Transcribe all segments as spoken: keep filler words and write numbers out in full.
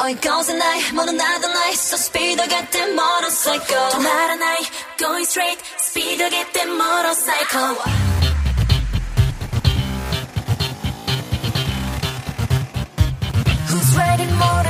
It goes a night, more than another night. So speed I get that motorcycle. Tomorrow night, going straight. Speed I get that motorcycle. Who's riding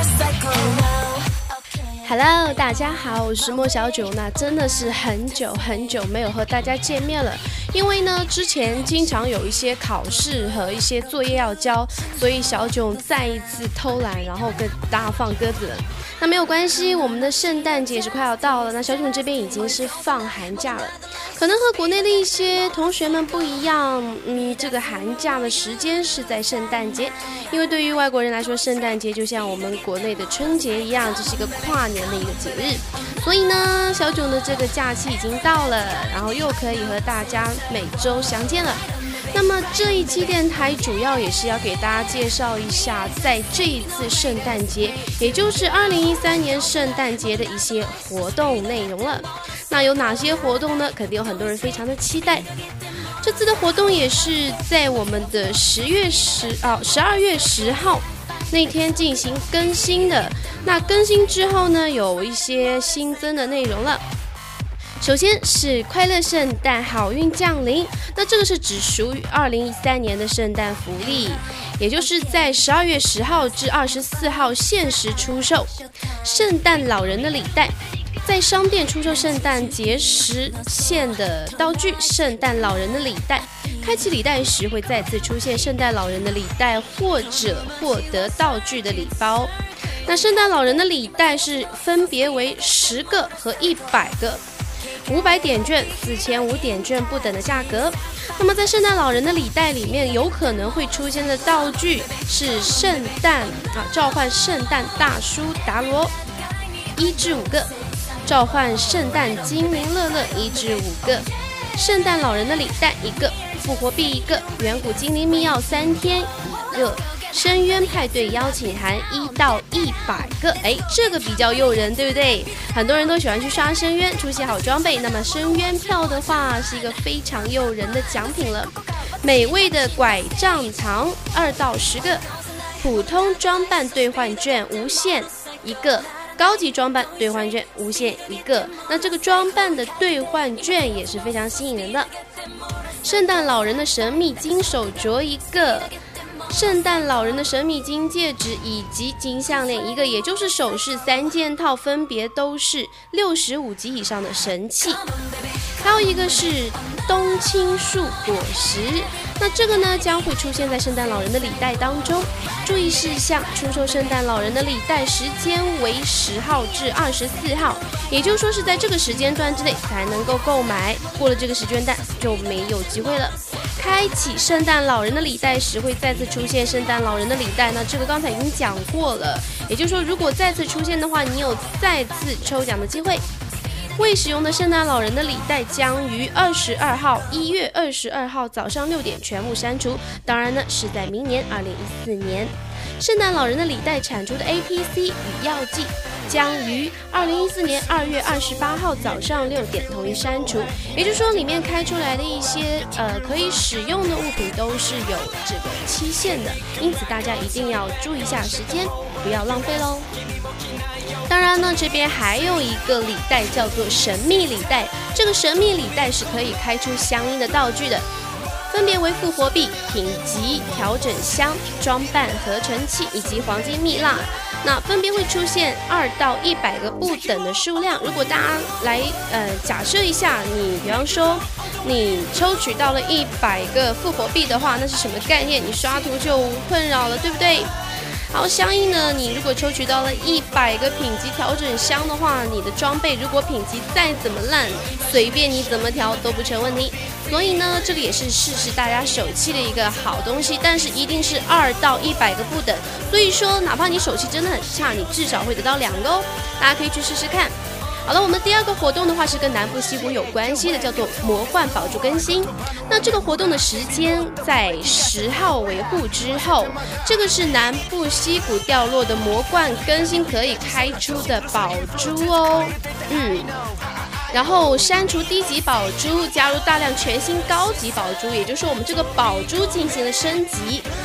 motorcycle?Hello， 大家好，我是莫小九。那真的是很久很久没有和大家见面了，因为呢，之前经常有一些考试和一些作业要交，所以小九再一次偷懒，然后跟大家放鸽子了。那没有关系，我们的圣诞节是快要到了，那小九这边已经是放寒假了。可能和国内的一些同学们不一样，嗯，这个寒假的时间是在圣诞节，因为对于外国人来说，圣诞节就像我们国内的春节一样，这是一个跨年的一个节日。所以呢，小九的这个假期已经到了，然后又可以和大家每周相见了。那么这一期电台主要也是要给大家介绍一下，在这一次圣诞节，也就是二零一三年圣诞节的一些活动内容了。那有哪些活动呢？肯定有很多人非常的期待。这次的活动也是在我们的十月十啊十二月十号那天进行更新的。那更新之后呢，有一些新增的内容了。首先是快乐圣诞好运降临，那这个是只属于二零一三年的圣诞福利，也就是在十二月十号至二十四号限时出售圣诞老人的礼袋，在商店出售圣诞节时限的道具圣诞老人的礼袋，开启礼袋时会再次出现圣诞老人的礼袋或者获得道具的礼包。那圣诞老人的礼袋是分别为十个和一百个，五百点券、四千五点券不等的价格。那么在圣诞老人的礼袋里面，有可能会出现的道具是圣诞啊召唤圣诞大叔达罗一至五个，召唤圣诞精灵乐乐一至五个，圣诞老人的礼袋一个，复活币一个，远古精灵密钥三天一个，深渊派对邀请函一到一百个，哎，这个比较诱人，对不对？很多人都喜欢去刷深渊，出现好装备。那么深渊票的话，是一个非常诱人的奖品了。美味的拐杖糖二到十个，普通装扮兑换券无限一个，高级装扮兑换券无限一个。那这个装扮的兑换券也是非常吸引人的。圣诞老人的神秘金手镯一个，圣诞老人的神秘金戒指以及金项链一个，也就是首饰三件套，分别都是六十五级以上的神器。还有一个是冬青树果实，那这个呢将会出现在圣诞老人的礼袋当中。注意事项：出售圣诞老人的礼袋时间为十号至二十四号，也就是说是在这个时间段之内才能够购买，过了这个时间段就没有机会了。开启圣诞老人的礼袋时会再次出现圣诞老人的礼袋，那这个刚才已经讲过了，也就是说如果再次出现的话，你有再次抽奖的机会。未使用的圣诞老人的礼袋将于二十二号一月二十二号早上六点全部删除，当然呢是在明年二零一四年。圣诞老人的礼袋产出的 A P C 与药剂将于二零一四年二月二十八号早上六点统一删除，也就是说里面开出来的一些呃可以使用的物品都是有这个期限的，因此大家一定要注意一下时间，不要浪费咯。当然呢，这边还有一个礼袋叫做神秘礼袋，这个神秘礼袋是可以开出相应的道具的，分别为复活币、品级调整箱、装扮合成器以及黄金蜜蜡。那分别会出现二到一百个不等的数量。如果大家来呃假设一下，你比方说你抽取到了一百个复活币的话，那是什么概念？你刷图就困扰了，对不对？好，相应呢，你如果抽取到了一百个品级调整箱的话，你的装备如果品级再怎么烂，随便你怎么调都不成问题。所以呢，这个也是试试大家手气的一个好东西，但是一定是二到一百个不等。所以说，哪怕你手气真的很差，你至少会得到两个哦。大家可以去试试看。好了，我们第二个活动的话是跟南部西谷有关系的，叫做魔幻宝珠更新。那这个活动的时间在十号维护之后，这个是南部西谷掉落的魔幻更新可以开出的宝珠哦。嗯。然后删除低级宝珠，加入大量全新高级宝珠，也就是说我们这个宝珠进行了升级。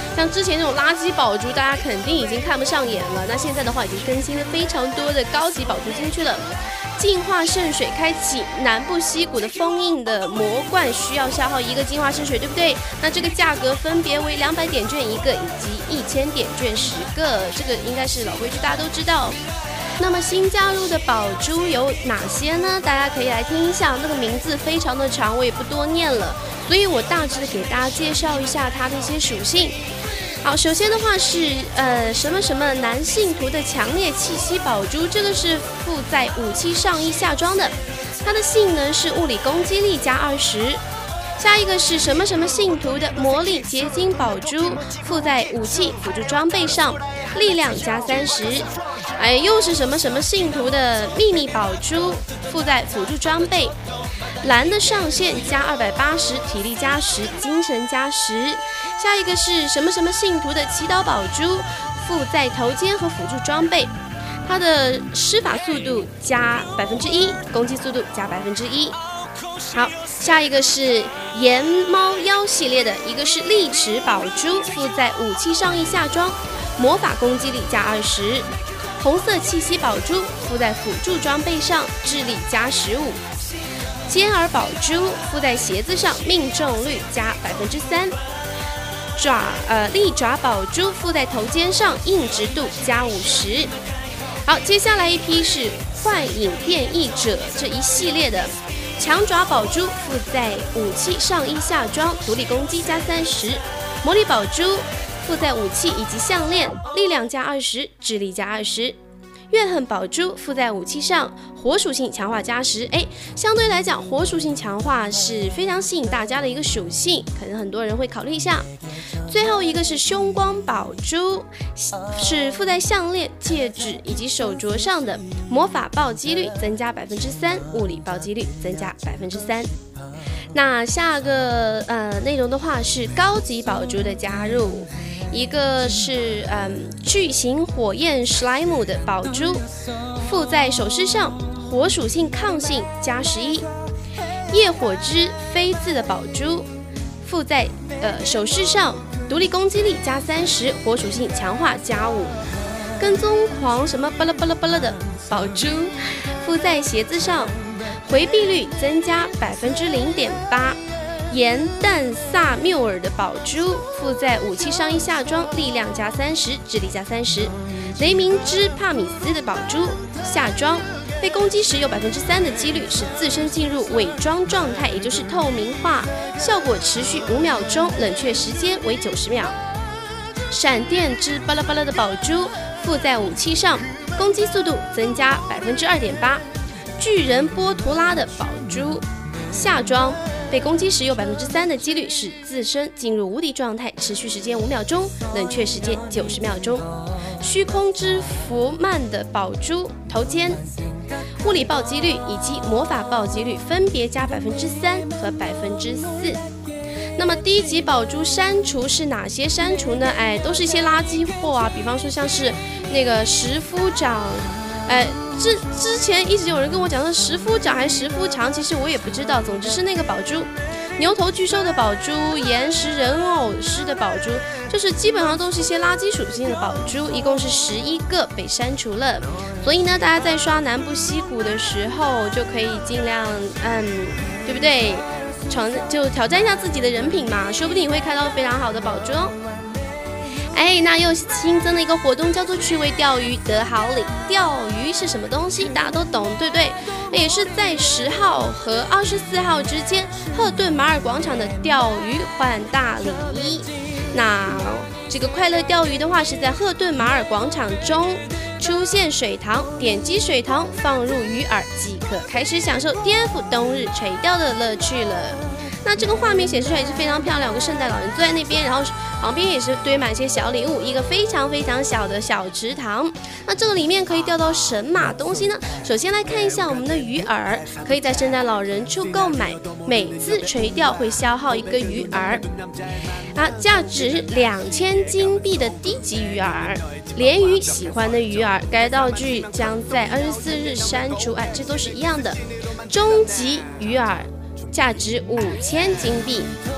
像之前那种垃圾宝珠，大家肯定已经看不上眼了。那现在的话，已经更新了非常多的高级宝珠进去了。净化圣水开启南部溪谷的封印的魔罐，需要消耗一个净化圣水，对不对？那这个价格分别为两百点券一个，以及一千点券十个。这个应该是老规矩，大家都知道。那么新加入的宝珠有哪些呢？大家可以来听一下，那个名字非常的长，我也不多念了，所以我大致的给大家介绍一下它的一些属性。好，首先的话是呃什么什么男性徒的强烈气息宝珠，这个是附在武器上衣下装的，它的性能是物理攻击力加二十。下一个是什么什么信徒的魔力结晶宝珠，附在武器辅助装备上，力量加三十。哎，又是什么什么信徒的秘密宝珠，附在辅助装备，蓝的上限加二百八十，体力加十，精神加十。下一个是什么什么信徒的祈祷宝珠，附在头肩和辅助装备，它的施法速度加百分之一，攻击速度加百分之一。好，下一个是岩猫妖系列的，一个是利齿宝珠，附在武器上衣下装，魔法攻击力加二十。红色气息宝珠附在辅助装备上，智力加十五。尖耳宝珠附在鞋子上，命中率加百分之三。爪呃利爪宝珠附在头肩上，硬直度加五十。好，接下来一批是幻影变异者这一系列的强爪宝珠，附在武器上衣下装，独立攻击加三十。魔力宝珠附在武器以及项链，力量加二十，智力加二十。怨恨宝珠附在武器上，火属性强化加十。哎，相对来讲，火属性强化是非常吸引大家的一个属性，可能很多人会考虑一下。最后一个是凶光宝珠，是附在项链、戒指以及手镯上的，魔法暴击率增加百分之三，物理暴击率增加百分之三。那下个呃内容的话是高级宝珠的加入。一个是嗯巨型火焰史莱姆的宝珠，附在首饰上，火属性抗性加十一。夜火之飞字的宝珠，附在呃首饰上，独立攻击力加三十，火属性强化加五。跟踪狂什么巴拉巴拉巴拉的宝珠，附在鞋子上，回避率增加百分之零点八。盐蛋萨缪尔的宝珠附在武器上衣下装，力量加三十，智力加三十。雷鸣之帕米斯的宝珠下装，被攻击时有百分之三的几率使自身进入伪装状态，也就是透明化，效果持续五秒钟，冷却时间为九十秒。闪电之巴拉巴拉的宝珠附在武器上，攻击速度增加百分之二点八。巨人波图拉的宝珠下装，被攻击时有百分之三的几率使自身进入无敌状态，持续时间五秒钟，冷却时间九十秒钟。虚空之福曼的宝珠头肩，物理暴击率以及魔法暴击率分别加百分之三和百分之四。那么低级宝珠删除是哪些删除呢？哎，都是一些垃圾货啊，比方说像是那个石夫长。哎，之之前一直有人跟我讲说石夫长还是石夫长，其实我也不知道。总之是那个宝珠，牛头巨兽的宝珠，岩石人偶师的宝珠，就是基本上都是一些垃圾属性的宝珠，一共是十一个被删除了。所以呢，大家在刷南部溪谷的时候，就可以尽量，嗯，对不对？闯就挑战一下自己的人品嘛，说不定你会看到非常好的宝珠哦。哎，那又新增了一个活动，叫做趣味钓鱼得好礼。钓鱼是什么东西？大家都懂，对不对？也是在十号和二十四号之间，赫顿马尔广场的钓鱼换大礼。那这个快乐钓鱼的话，是在赫顿马尔广场中出现水塘，点击水塘放入鱼饵即可开始享受颠覆冬日垂钓的乐趣了。那这个画面显示出来也是非常漂亮，有个圣诞老人坐在那边，然后旁边也是堆满一些小礼物，一个非常非常小的小池塘。那这个里面可以钓到神马东西呢？首先来看一下我们的鱼饵，可以在圣诞老人处购买，每次垂钓会消耗一个鱼饵。啊，价值两千金币的低级鱼饵，鲢鱼喜欢的鱼饵，该道具将在二十四日删除。哎，这都是一样的。终极鱼饵。价值五千金币，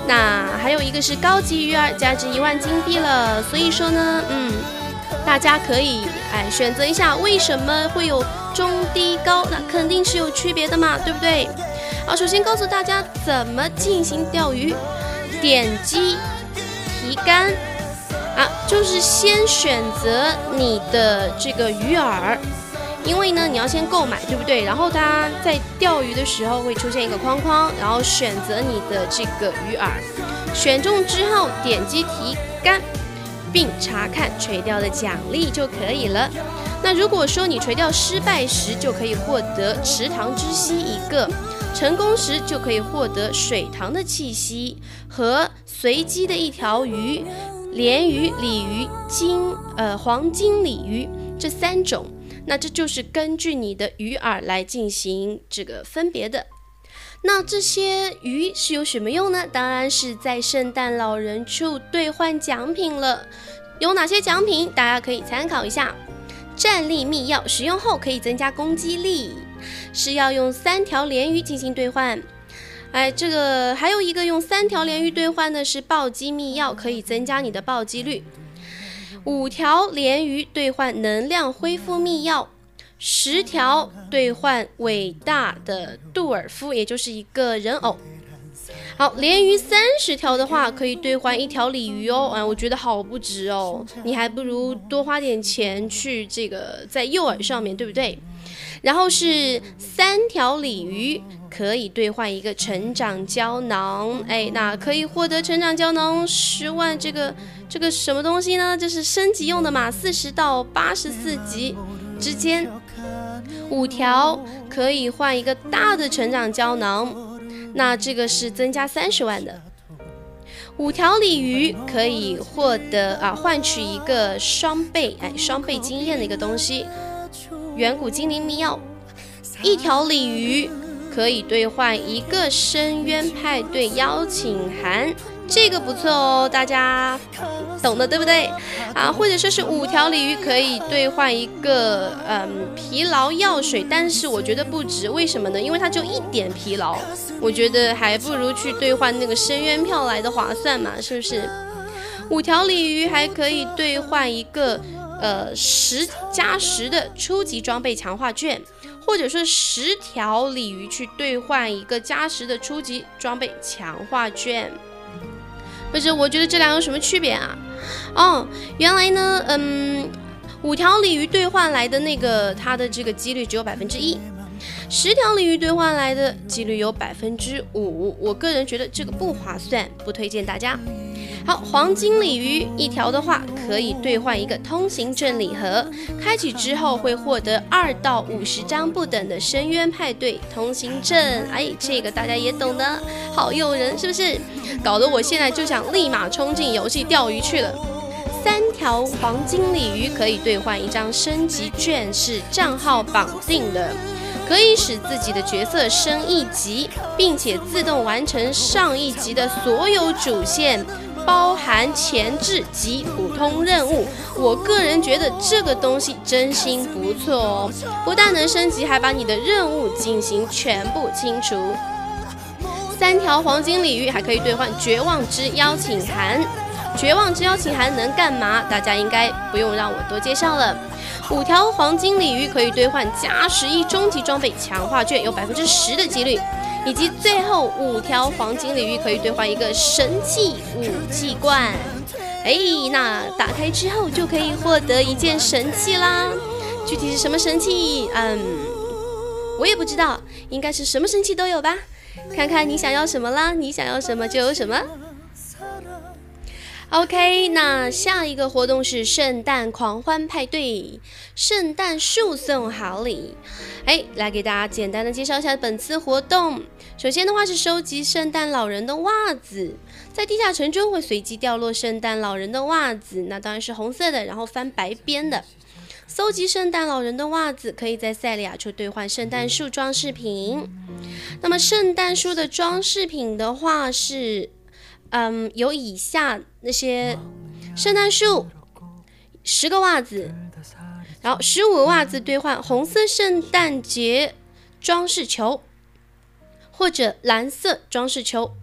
那还有一个是高级鱼饵，价值一万金币了。所以说呢，嗯，大家可以哎选择一下，为什么会有中低高？那肯定是有区别的嘛，对不对？好，首先告诉大家怎么进行钓鱼，点击提竿啊，就是先选择你的这个鱼饵。因为呢，你要先购买，对不对？然后它在钓鱼的时候会出现一个框框，然后选择你的这个鱼饵，选中之后点击提竿，并查看垂钓的奖励就可以了。那如果说你垂钓失败时，就可以获得池塘之息一个；成功时就可以获得水塘的气息和随机的一条鱼，鲢鱼、鲤鱼、金呃黄金鲤鱼这三种。那这就是根据你的鱼饵来进行这个分别的。那这些鱼是有什么用呢？当然是在圣诞老人处兑换奖品了。有哪些奖品？大家可以参考一下。战力秘药，使用后可以增加攻击力，是要用三条鲢鱼进行兑换。哎，这个还有一个用三条鲢鱼兑换的是暴击秘药，可以增加你的暴击率。五条鲢鱼兑换能量恢复秘药，十条兑换伟大的杜尔夫，也就是一个人偶。好，鲢鱼三十条的话，可以兑换一条鲤鱼哦。啊，我觉得好不值哦，你还不如多花点钱去这个在诱饵上面，对不对？然后是三条鲤鱼可以兑换一个成长胶囊，哎，那可以获得成长胶囊十万，这个这个什么东西呢？这是升级用的嘛，四十到八十四级之间，五条可以换一个大的成长胶囊，那这个是增加三十万的。五条鲤鱼可以获得啊换取一个双倍哎双倍经验的一个东西。远古精灵密钥，一条鲤鱼可以兑换一个深渊派对邀请函，这个不错哦，大家懂的对不对啊？或者说是五条鲤鱼可以兑换一个嗯疲劳药水，但是我觉得不值，为什么呢？因为它就一点疲劳，我觉得还不如去兑换那个深渊票来的划算嘛，是不是？五条鲤鱼还可以兑换一个呃十加十的初级装备强化券，或者说十条鲤鱼去兑换一个加十的初级装备强化券。不是，我觉得这两个有什么区别啊？哦，原来呢，嗯，五条鲤鱼兑换来的那个它的这个几率只有百分之一，十条鲤鱼兑换来的几率有百分之五。我个人觉得这个不划算，不推荐大家。好，黄金鲤鱼一条的话，可以兑换一个通行证礼盒，开启之后会获得二到五十张不等的深渊派对通行证。哎，这个大家也懂的，好诱人，是不是？搞得我现在就想立马冲进游戏钓鱼去了。三条黄金鲤鱼可以兑换一张升级券，是账号绑定的，可以使自己的角色升一级，并且自动完成上一级的所有主线，包含前置及普通任务。我个人觉得这个东西真心不错哦，不但能升级，还把你的任务进行全部清除。三条黄金鲤鱼还可以兑换绝望之邀请函，绝望之邀请函能干嘛？大家应该不用让我多介绍了。五条黄金鲤鱼可以兑换加十一终极装备强化券，有百分之十的几率。以及最后五条黄金鲤鱼可以兑换一个神器武器罐，哎，那打开之后就可以获得一件神器啦。具体是什么神器？嗯，我也不知道，应该是什么神器都有吧。看看你想要什么啦，你想要什么就有什么。OK， 那下一个活动是圣诞狂欢派对，圣诞树送好礼。哎，来给大家简单的介绍一下本次活动。首先的话是收集圣诞老人的袜子，在地下城中会随机掉落圣诞老人的袜子，那当然是红色的，然后翻白边的。搜集圣诞老人的袜子，可以在塞利亚处兑换圣诞树装饰品。那么圣诞树的装饰品的话是嗯，有以下那些圣诞树，十个袜子，然后十五个袜子兑换红色圣诞节装饰球，或者蓝色装饰球，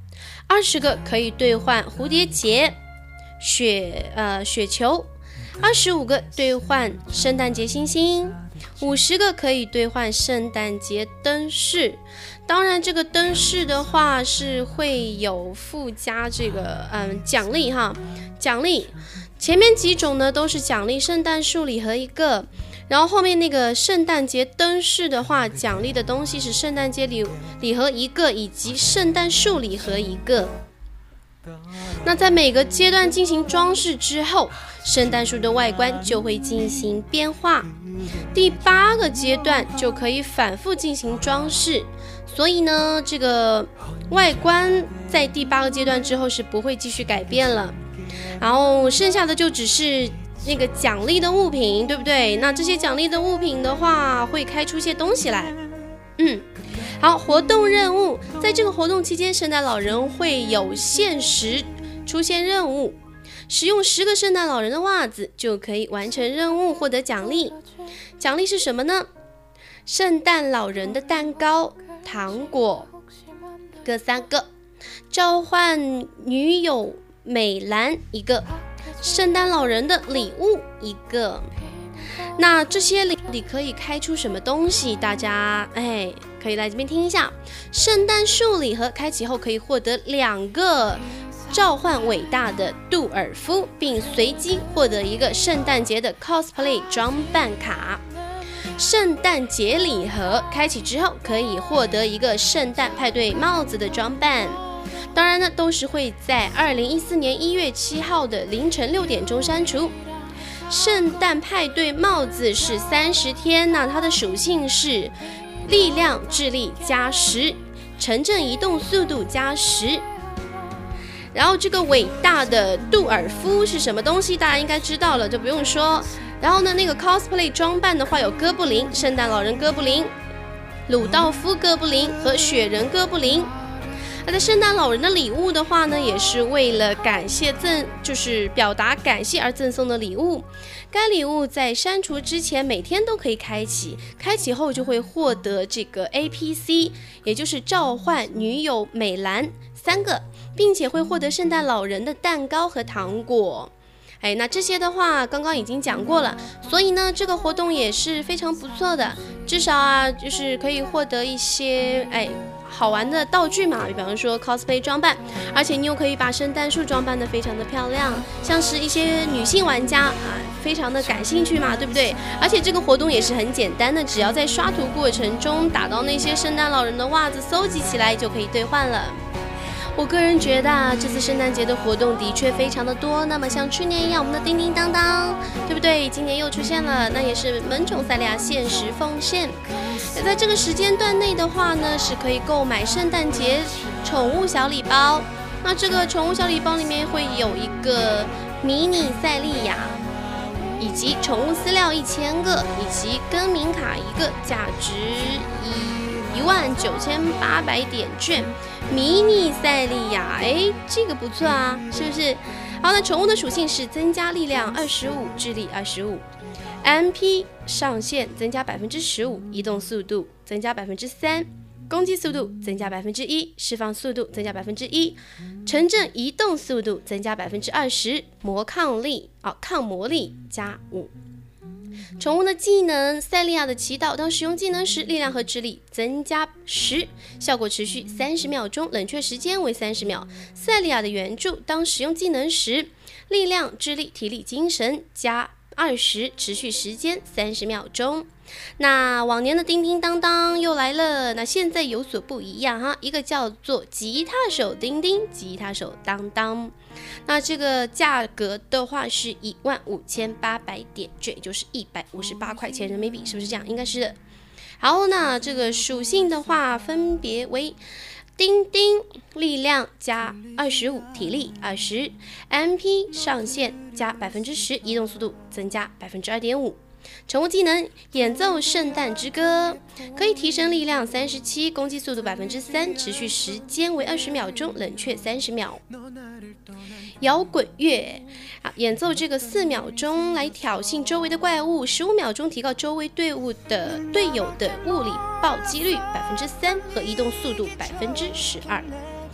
二十个可以兑换蝴蝶结、雪呃雪球，二十五个兑换圣诞节星星，五十个可以兑换圣诞节灯饰。当然，这个灯饰的话是会有附加这个嗯奖励哈，奖励。前面几种呢都是奖励圣诞树礼盒一个，然后后面那个圣诞节灯饰的话，奖励的东西是圣诞节礼礼盒一个以及圣诞树礼盒一个。那在每个阶段进行装饰之后，圣诞树的外观就会进行变化。第八个阶段就可以反复进行装饰，所以呢，这个外观在第八个阶段之后是不会继续改变了。然后剩下的就只是那个奖励的物品，对不对？那这些奖励的物品的话，会开出些东西来。嗯，好，活动任务，在这个活动期间，圣诞老人会有限时出现任务，使用十个圣诞老人的袜子就可以完成任务，获得奖励。奖励是什么呢？圣诞老人的蛋糕、糖果各三个，召唤女友美兰一个，圣诞老人的礼物一个。那这些礼你可以开出什么东西？大家哎，可以来这边听一下。圣诞树礼盒开启后可以获得两个召唤伟大的杜尔夫，并随机获得一个圣诞节的 cosplay 装扮卡。圣诞节礼盒开启之后可以获得一个圣诞派对帽子的装扮。当然呢，都是会在二零一四年一月七号的凌晨六点钟删除。圣诞派对帽子是三十天，那它的属性是力量、智力加十，城镇移动速度加十。然后这个伟大的杜尔夫是什么东西？大家应该知道了，就不用说。然后呢，那个 cosplay 装扮的话有哥布林、圣诞老人哥布林、鲁道夫哥布林和雪人哥布林。那在圣诞老人的礼物的话呢，也是为了感谢赠，就是表达感谢而赠送的礼物。该礼物在删除之前每天都可以开启，开启后就会获得这个 A P C， 也就是召唤女友美兰三个，并且会获得圣诞老人的蛋糕和糖果。哎，那这些的话刚刚已经讲过了，所以呢，这个活动也是非常不错的，至少啊，就是可以获得一些哎好玩的道具嘛，比方说 cosplay 装扮，而且你又可以把圣诞树装扮得非常的漂亮，像是一些女性玩家啊，非常的感兴趣嘛，对不对？而且这个活动也是很简单的，只要在刷图过程中打到那些圣诞老人的袜子，搜集起来就可以兑换了。我个人觉得啊，这次圣诞节的活动的确非常的多。那么像去年一样，我们的叮叮当当，对不对？今年又出现了，那也是萌宠赛利亚限时奉献。在这个时间段内的话呢，是可以购买圣诞节宠物小礼包。那这个宠物小礼包里面会有一个迷你赛利亚，以及宠物饲料一千个，以及更名卡一个，价值一一万九千八百点券。迷你赛利亚，哎，这个不错啊，是不是？好，那宠物的属性是增加力量二十五，智力二十五 ，M P 上限增加百分之十五，移动速度增加百分之三，攻击速度增加百分之一，释放速度增加百分之一，城镇移动速度增加百分之二十，魔抗力啊、哦，抗魔力加五。宠物的技能，赛利亚的祈祷，当使用技能时，力量和智力增加十，效果持续三十秒钟，冷却时间为三十秒。赛利亚的援助，当使用技能时，力量、智力、体力、精神加二十，持续时间三十秒钟。那往年的叮叮当当又来了，那现在有所不一样哈，一个叫做吉他手叮叮，吉他手当当。那这个价格的话是一万五千八百点券，也就是一百五十八块钱人民币，是不是这样？应该是的。好，那这个属性的话分别为叮叮力量加二十五，体力二十 ，M P 上限加百分之十，移动速度增加百分之二点五。宠物技能演奏圣诞之歌，可以提升力量三十七，攻击速度百分之三，持续时间为二十秒钟，冷却三十秒。摇滚乐啊，演奏这个四秒钟来挑衅周围的怪物，十五秒钟提高周围队伍的队友的物理爆击率百分之三和移动速度百分之十二。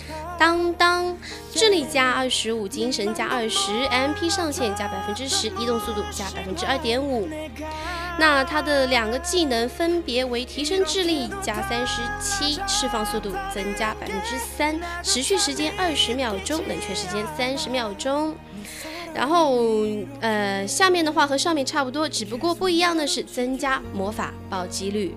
当当，智力加二十五，精神加二十 ，M P 上限加百分之十，移动速度加百分之二点五。那它的两个技能分别为提升智力加三十七，释放速度增加百分之三，持续时间二十秒钟，冷却时间三十秒钟。然后呃，下面的话和上面差不多，只不过不一样的是增加魔法暴击率。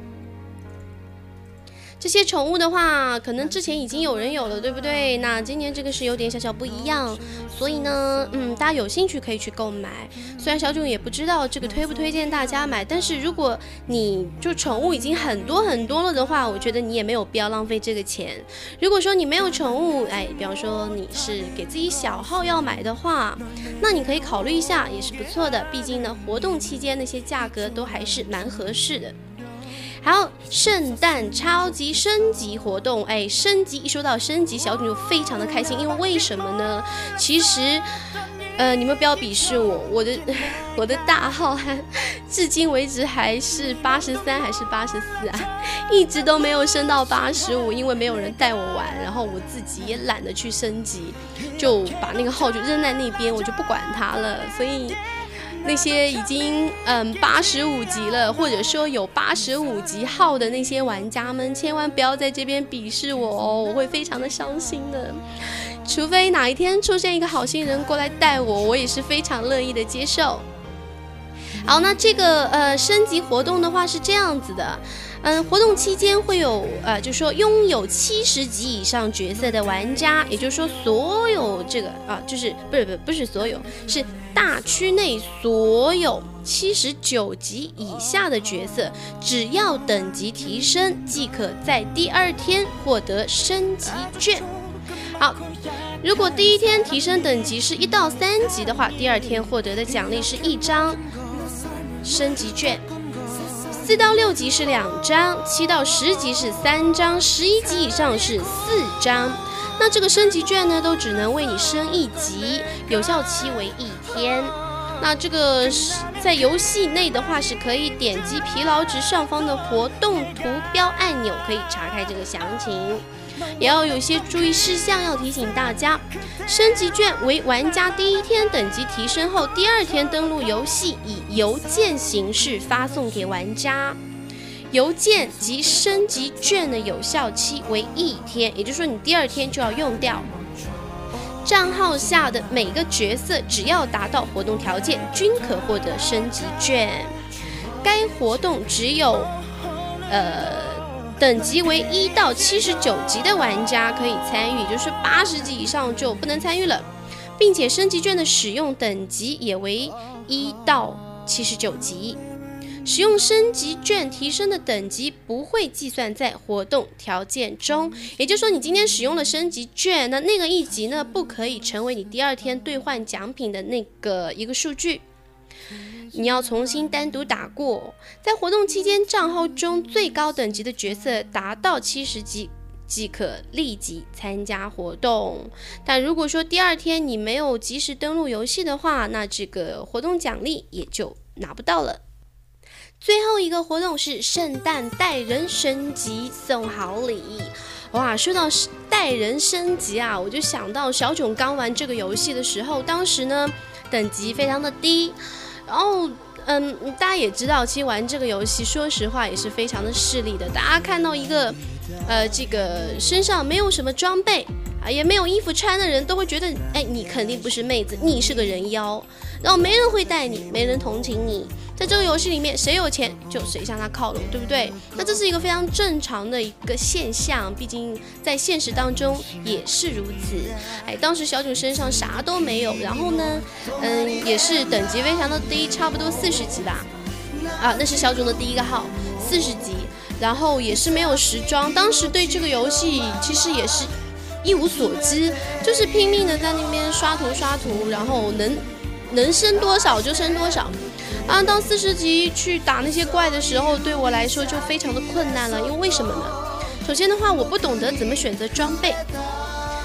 这些宠物的话，可能之前已经有人有了，对不对？那今年这个是有点小小不一样，所以呢，嗯，大家有兴趣可以去购买。虽然小囧也不知道这个推不推荐大家买，但是如果你就宠物已经很多很多了的话，我觉得你也没有必要浪费这个钱。如果说你没有宠物，哎，比方说你是给自己小号要买的话，那你可以考虑一下，也是不错的。毕竟呢，活动期间那些价格都还是蛮合适的。还有圣诞超级升级活动，哎，升级一说到升级，小囧就非常的开心，因为为什么呢？其实，呃，你们不要鄙视我，我的我的大号还至今为止还是八十三还是八十四啊，一直都没有升到八十五，因为没有人带我玩，然后我自己也懒得去升级，就把那个号就扔在那边，我就不管它了，所以。那些已经嗯八十五级了，或者说有八十五级号的那些玩家们，千万不要在这边鄙视我哦，我会非常的伤心的。除非哪一天出现一个好心人过来带我，我也是非常乐意的接受。好，那这个呃升级活动的话是这样子的。嗯，活动期间会有呃，就是说拥有七十级以上角色的玩家，也就是说所有这个啊，就是不是不是不是所有，是大区内所有七十九级以下的角色，只要等级提升，即可在第二天获得升级券。好，如果第一天提升等级是一到三级的话，第二天获得的奖励是一张升级券。四到六级是两张，七到十级是三张，十一级以上是四张。那这个升级券呢，都只能为你升一级，有效期为一天。那这个在游戏内的话，是可以点击疲劳值上方的活动图标按钮，可以查开这个详情。也要有些注意事项要提醒大家，升级券为玩家第一天等级提升后，第二天登录游戏，以邮件形式发送给玩家。邮件及升级券的有效期为一天，也就是说你第二天就要用掉。账号下的每个角色只要达到活动条件，均可获得升级券。该活动只有呃等级为一到七十九级的玩家可以参与，就是八十级以上就不能参与了，并且升级券的使用等级也为一到七十九级。使用升级券提升的等级不会计算在活动条件中，也就是说你今天使用了升级券，那那个一级呢不可以成为你第二天兑换奖品的那个一个数据，你要重新单独打过。在活动期间，账号中最高等级的角色达到七十级即可立即参加活动，但如果说第二天你没有及时登录游戏的话，那这个活动奖励也就拿不到了。最后一个活动是圣诞带人升级送好礼。哇，说到带人升级啊，我就想到小囧刚玩这个游戏的时候，当时呢等级非常的低，然后嗯，大家也知道，其实玩这个游戏说实话也是非常的势利的。大家看到一个呃这个身上没有什么装备啊，也没有衣服穿的人，都会觉得哎，你肯定不是妹子，你是个人妖，然后没人会带你，没人同情你。在这个游戏里面，谁有钱就谁向他靠拢，对不对？那这是一个非常正常的一个现象，毕竟在现实当中也是如此。哎，当时小囧身上啥都没有，然后呢，嗯，也是等级非常的低，差不多四十级吧。啊，那是小囧的第一个号，四十级，然后也是没有时装。当时对这个游戏其实也是一无所知，就是拼命的在那边刷图刷图，然后能能升多少就升多少。啊，到四十级去打那些怪的时候，对我来说就非常的困难了。因为为什么呢？首先的话，我不懂得怎么选择装备。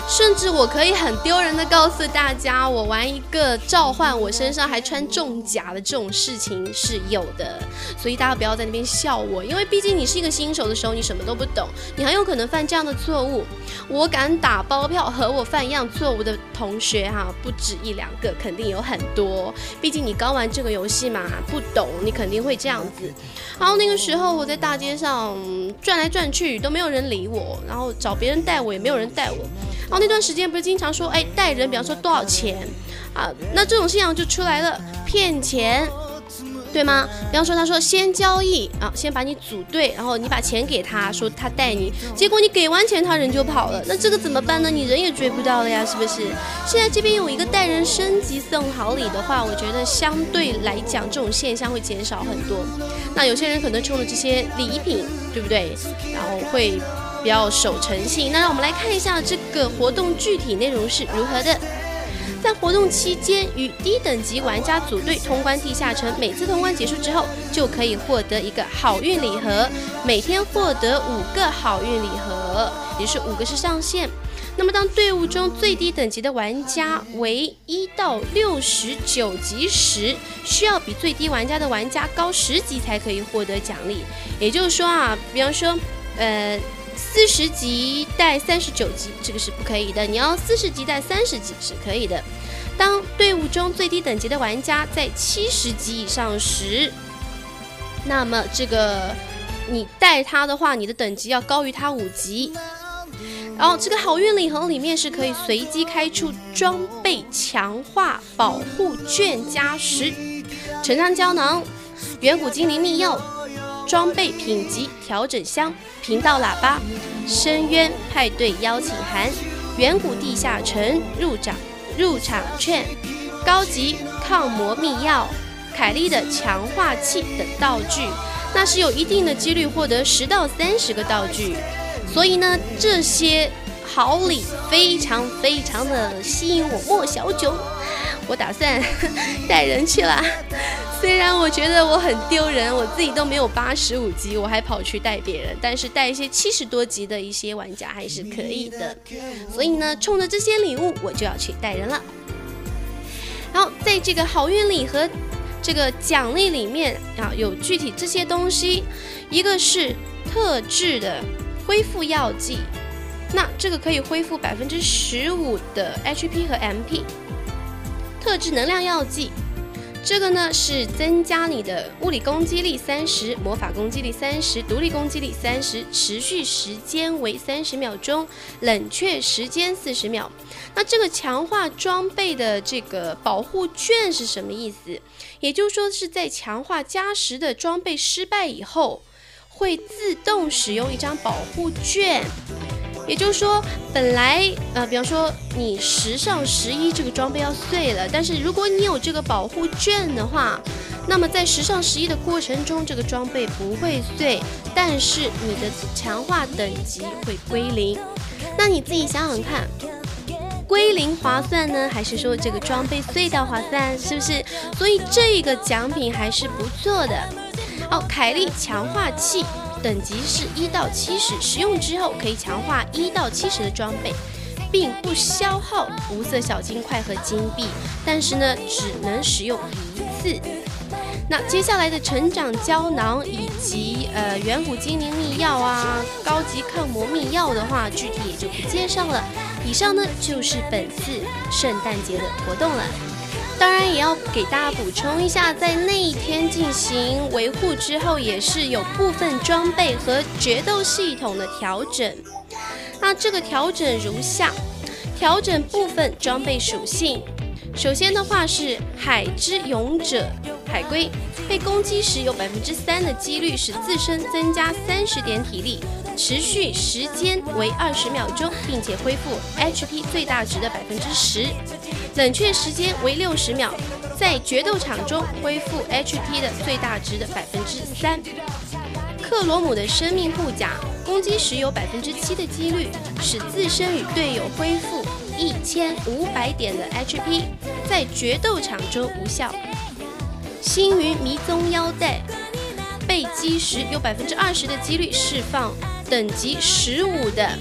甚至我可以很丢人的告诉大家，我玩一个召唤我身上还穿重甲的这种事情是有的，所以大家不要在那边笑我，因为毕竟你是一个新手的时候，你什么都不懂，你很有可能犯这样的错误。我敢打包票，和我犯一样错误的同学哈，不止一两个，肯定有很多。毕竟你刚玩这个游戏嘛，不懂，你肯定会这样子。然后那个时候我在大街上转来转去，都没有人理我，然后找别人带我，也没有人带我。然后那段时间不是经常说，哎，带人，比方说多少钱啊？那这种现象就出来了，骗钱，对吗？比方说他说先交易啊，先把你组队，然后你把钱给他，说他带你，结果你给完钱他人就跑了，那这个怎么办呢？你人也追不到了呀，是不是？现在这边有一个带人升级送好礼的话，我觉得相对来讲这种现象会减少很多。那有些人可能冲着这些礼品，对不对？然后会比较守诚信。那让我们来看一下这个活动具体内容是如何的。在活动期间，与低等级玩家组队通关地下城，每次通关结束之后，就可以获得一个好运礼盒，每天获得五个好运礼盒，也就是五个是上限。那么当队伍中最低等级的玩家为一到六十九级时，需要比最低玩家的玩家高十级才可以获得奖励。也就是说啊，比方说呃四十级带三十九级，这个是不可以的，你要四十级带三十级是可以的。当队伍中最低等级的玩家在七十级以上时，那么这个你带他的话，你的等级要高于他五级。然后这个好运礼盒里面是可以随机开出装备强化保护券加十、成长胶囊、远古精灵密钥、装备品级调整箱、频道喇叭、深渊派对邀请函、远古地下城入场入场券、高级抗魔密钥、凯莉的强化器等道具，那是有一定的几率获得十到三十个道具。所以呢，这些好礼非常非常的吸引我莫小九，我打算带人去啦。虽然我觉得我很丢人，我自己都没有八十五级，我还跑去带别人，但是带一些七十多级的一些玩家还是可以的。所以呢，冲着这些礼物，我就要去带人了。然后在这个好运礼和这个奖励里面啊，有具体这些东西，一个是特制的恢复药剂，那这个可以恢复百分之十五的 H P 和 M P。特制能量药剂，这个呢是增加你的物理攻击力三十，魔法攻击力三十，独立攻击力三十，持续时间为三十秒钟，冷却时间四十秒。那这个强化装备的这个保护券是什么意思？也就是说是在强化加时的装备失败以后，会自动使用一张保护券。也就是说，本来呃，比方说你十上十一这个装备要碎了，但是如果你有这个保护券的话，那么在十上十一的过程中，这个装备不会碎，但是你的强化等级会归零。那你自己想想看，归零划算呢，还是说这个装备碎掉划算？是不是？所以这个奖品还是不错的。哦，凯莉强化器。等级是一到七十，使用之后可以强化一到七十的装备，并不消耗无色小金块和金币，但是呢，只能使用一次。那接下来的成长胶囊以及呃远古精灵密钥啊、高级抗魔密钥的话，具体也就不介绍了。以上呢就是本次圣诞节的活动了。当然也要给大家补充一下，在那一天进行维护之后，也是有部分装备和决斗系统的调整。那这个调整如下：调整部分装备属性。首先的话是海之勇者海龟，被攻击时有百分之三的几率使自身增加三十点体力，持续时间为二十秒钟，并且恢复 H P 最大值的百分之十，冷却时间为六十秒，在决斗场中恢复 H P 的最大值的百分之三。克罗姆的生命护甲，攻击时有百分之七的几率使自身与队友恢复一千五百点的 H P， 在决斗场中无效。星云迷踪腰带，被击时有百分之二十的几率释放等级十五的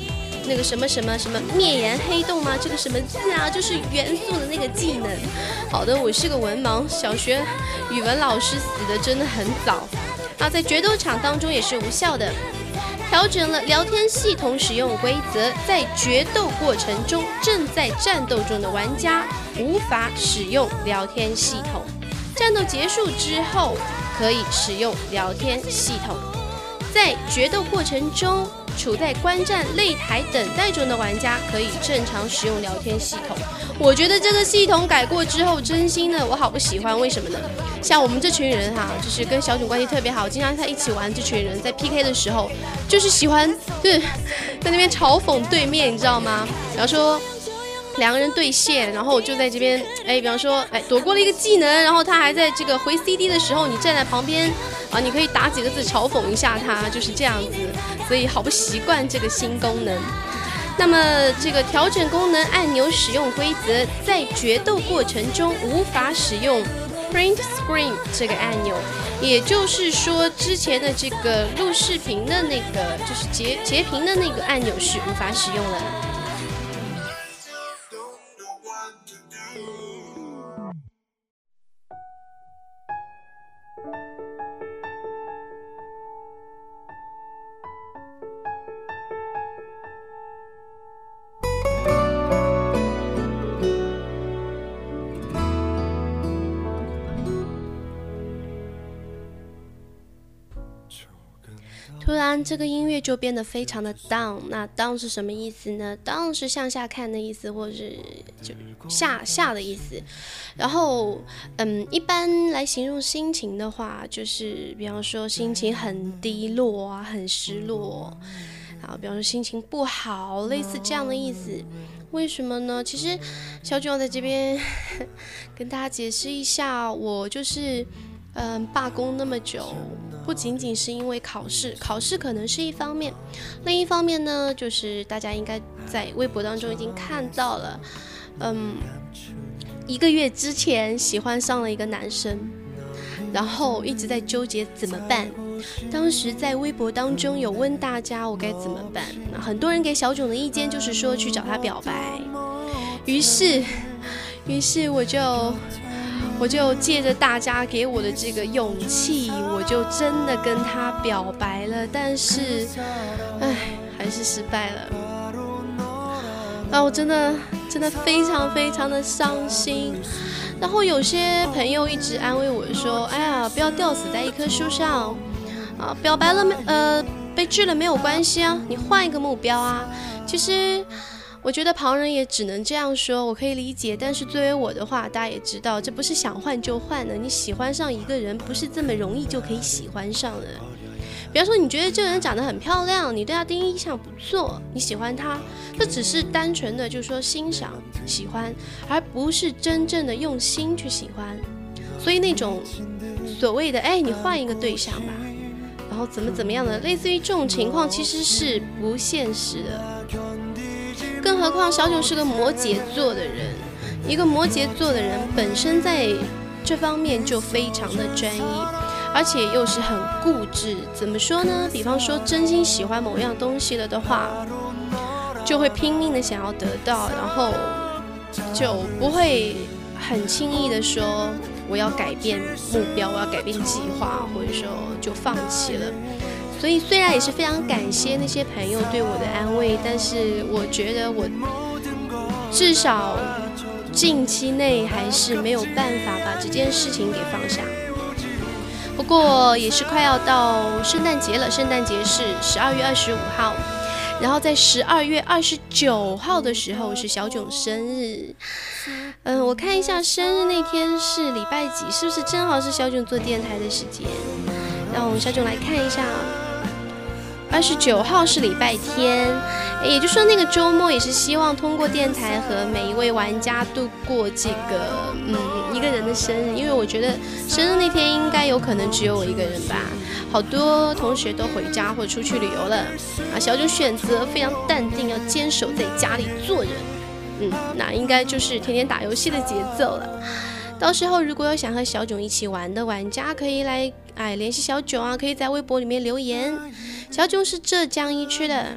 那个什么什么什么灭炎黑洞吗？这个什么字啊，就是元素的那个技能。好的，我是个文盲，小学语文老师死的真的很早啊，在决斗场当中也是无效的。调整了聊天系统使用规则，在决斗过程中正在战斗中的玩家无法使用聊天系统，战斗结束之后可以使用聊天系统。在决斗过程中处在观战擂台等待中的玩家可以正常使用聊天系统。我觉得这个系统改过之后，真心的我好不喜欢。为什么呢？像我们这群人哈，就是跟小囧关系特别好，经常在一起玩。这群人在 P K 的时候，就是喜欢就是在那边嘲讽对面，你知道吗？比方说两个人对线，然后我就在这边，哎，比方说，哎，躲过了一个技能，然后他还在这个回 C D 的时候，你站在旁边啊，你可以打几个字嘲讽一下他，就是这样子。所以好不习惯这个新功能。那么这个调整功能按钮使用规则，在决斗过程中无法使用 Print Screen 这个按钮，也就是说，之前的这个录视频的那个就是截截屏的那个按钮是无法使用了。突然这个音乐就变得非常的 down， 那 down 是什么意思呢？ down 是向下看的意思，或者是就下下的意思。然后嗯，一般来形容心情的话，就是比方说心情很低落啊，很失落啊，比方说心情不好，类似这样的意思。为什么呢？其实小囧在这边跟大家解释一下，我就是嗯罢工那么久，不仅仅是因为考试，考试可能是一方面，另一方面呢，就是大家应该在微博当中已经看到了，嗯，一个月之前喜欢上了一个男生，然后一直在纠结怎么办。当时在微博当中有问大家我该怎么办，很多人给小囧的意见就是说去找他表白，于是，于是我就。我就借着大家给我的这个勇气，我就真的跟他表白了，但是，唉，还是失败了。啊，我真的真的非常非常的伤心。然后有些朋友一直安慰我说：“哎呀，不要吊死在一棵树上啊，表白了没呃被拒了没有关系啊，你换一个目标啊。”其实。我觉得旁人也只能这样说，我可以理解，但是作为我的话，大家也知道，这不是想换就换的。你喜欢上一个人，不是这么容易就可以喜欢上的。比方说，你觉得这个人长得很漂亮，你对他第一印象不错，你喜欢他，这只是单纯的就是说欣赏、喜欢，而不是真正的用心去喜欢。所以那种所谓的，哎，你换一个对象吧，然后怎么怎么样的，类似于这种情况，其实是不现实的。更何况小囧是个摩羯座的人，一个摩羯座的人本身在这方面就非常的专一，而且又是很固执。怎么说呢？比方说真心喜欢某样东西了的话，就会拼命的想要得到，然后就不会很轻易的说我要改变目标，我要改变计划，或者说就放弃了。所以虽然也是非常感谢那些朋友对我的安慰，但是我觉得我至少近期内还是没有办法把这件事情给放下。不过也是快要到圣诞节了，圣诞节是十二月二十五号，然后在十二月二十九号的时候是小囧生日。嗯，我看一下生日那天是礼拜几，是不是正好是小囧做电台的时间？让我们小囧来看一下。二十九号是礼拜天，也就是说那个周末也是希望通过电台和每一位玩家度过这个嗯一个人的生日，因为我觉得生日那天应该有可能只有我一个人吧，好多同学都回家或者出去旅游了啊，小囧选择非常淡定，要坚守在家里做人，嗯，那应该就是天天打游戏的节奏了。到时候如果有想和小囧一起玩的玩家，可以来哎联系小囧啊，可以在微博里面留言。小囧是浙江一区的，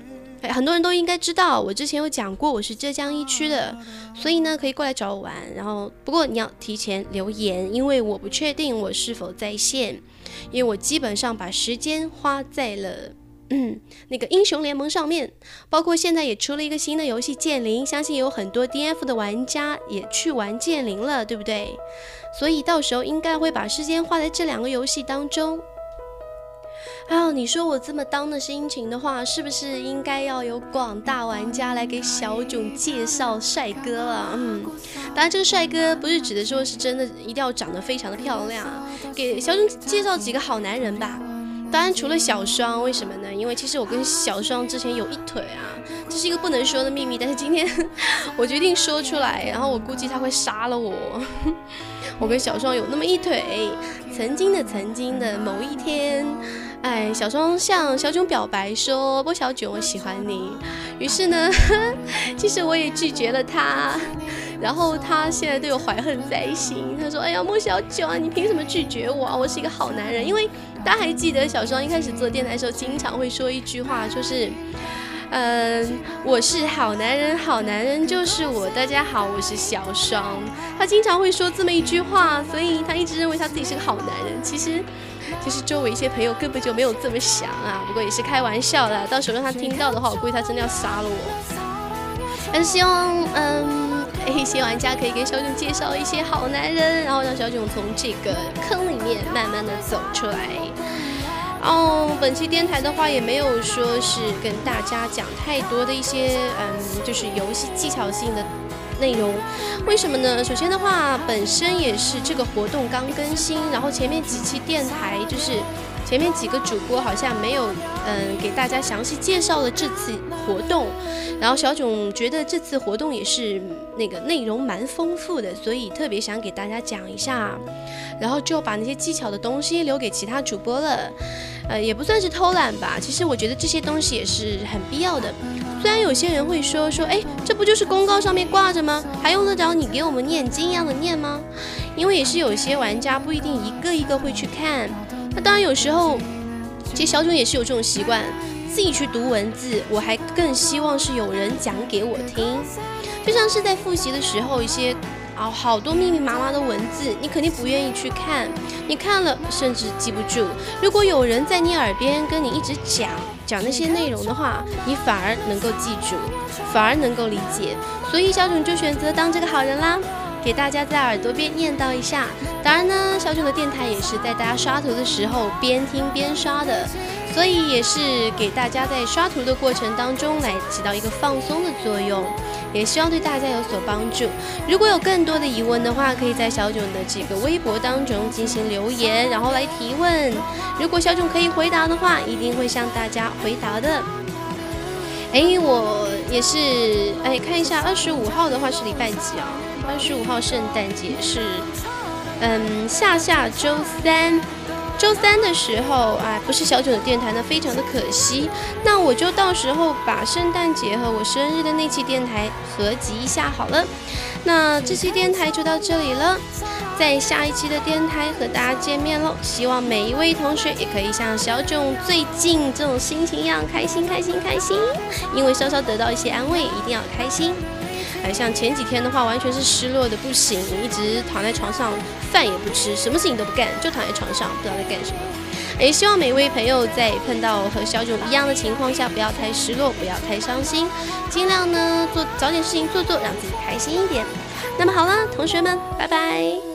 哎，很多人都应该知道，我之前有讲过我是浙江一区的，所以呢可以过来找我玩。然后不过你要提前留言，因为我不确定我是否在线，因为我基本上把时间花在了嗯那个英雄联盟上面，包括现在也出了一个新的游戏剑灵，相信有很多 D F 的玩家也去玩剑灵了，对不对？所以到时候应该会把时间花在这两个游戏当中。还有，你说我这么当的心情的话，是不是应该要有广大玩家来给小囧介绍帅哥了？嗯，当然这个帅哥不是指的说是真的一定要长得非常的漂亮，给小囧介绍几个好男人吧。当然除了小双，为什么呢？因为其实我跟小双之前有一腿啊，这是一个不能说的秘密，但是今天我决定说出来，然后我估计他会杀了我。我跟小双有那么一腿，曾经的曾经的某一天，哎，小双向小囧表白说：“波小囧，我喜欢你。”于是呢，其实我也拒绝了他，然后他现在对我怀恨在心。他说：“哎呀，莫小囧啊，你凭什么拒绝我啊？我是一个好男人。”因为大家还记得小双一开始做电台的时候，经常会说一句话，就是嗯，我是好男人，好男人就是我。大家好，我是小双。他经常会说这么一句话，所以他一直认为他自己是个好男人。其实，其实周围一些朋友根本就没有这么想啊。不过也是开玩笑啦，到时候让他听到的话，我估计他真的要杀了我。但是希望，嗯，一些玩家可以给小囧介绍一些好男人，然后让小囧从这个坑里面慢慢的走出来。哦，本期电台的话也没有说是跟大家讲太多的一些嗯，就是游戏技巧性的内容。为什么呢？首先的话，本身也是这个活动刚更新，然后前面几期电台就是前面几个主播好像没有嗯给大家详细介绍了这次活动，然后小囧觉得这次活动也是那个内容蛮丰富的，所以特别想给大家讲一下，然后就把那些技巧的东西留给其他主播了。呃，也不算是偷懒吧，其实我觉得这些东西也是很必要的。虽然有些人会说说，哎，这不就是公告上面挂着吗？还用得着你给我们念经一样的念吗？因为也是有些玩家不一定一个一个会去看。那当然有时候，其实小囧也是有这种习惯，自己去读文字，我还更希望是有人讲给我听。就像是在复习的时候，一些啊好多密密麻麻的文字，你肯定不愿意去看，你看了甚至记不住。如果有人在你耳边跟你一直讲讲那些内容的话，你反而能够记住，反而能够理解。所以小囧就选择当这个好人啦，给大家在耳朵边念叨一下。当然呢，小囧的电台也是在大家刷图的时候边听边刷的，所以也是给大家在刷图的过程当中来起到一个放松的作用，也希望对大家有所帮助。如果有更多的疑问的话，可以在小囧的这个微博当中进行留言，然后来提问。如果小囧可以回答的话，一定会向大家回答的。哎，我也是，哎，看一下二十五号的话是礼拜几啊？二十五号圣诞节是，嗯，下下周三。周三的时候啊，不是小囧的电台呢，非常的可惜。那我就到时候把圣诞节和我生日的那期电台合集一下好了。那这期电台就到这里了，在下一期的电台和大家见面喽。希望每一位同学也可以像小囧最近这种心情一样开心开心开心，因为稍稍得到一些安慰，一定要开心。哎，像前几天的话，完全是失落的不行，一直躺在床上，饭也不吃，什么事情都不干，就躺在床上，不知道在干什么。也希望每位朋友在碰到和小囧一样的情况下，不要太失落，不要太伤心，尽量呢做找点事情做做，让自己开心一点。那么好了，同学们，拜拜。